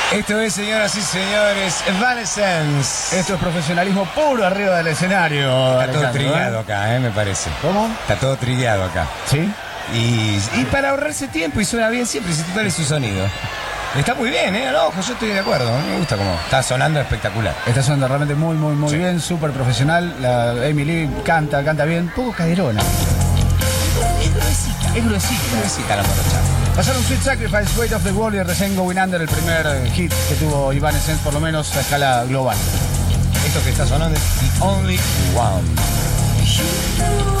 Esto es, señoras y señores, Evanescence. Esto es profesionalismo puro arriba del escenario. Está todo trillado acá, me parece. ¿Cómo? Está todo trillado acá. ¿Sí? Y para ahorrarse tiempo, y suena bien siempre, si total es su sonido. Está muy bien, al ojo, yo estoy de acuerdo. Me gusta cómo está sonando espectacular. Está sonando realmente muy Sí. bien, súper profesional. La Emily canta bien, poco caderona. Es gruesita La morocha. Pasaron Sweet Sacrifice, Weight of the World y recién Going Under, el primer hit que tuvo Evanescence, por lo menos a escala global. Esto que está sonando es The Only One.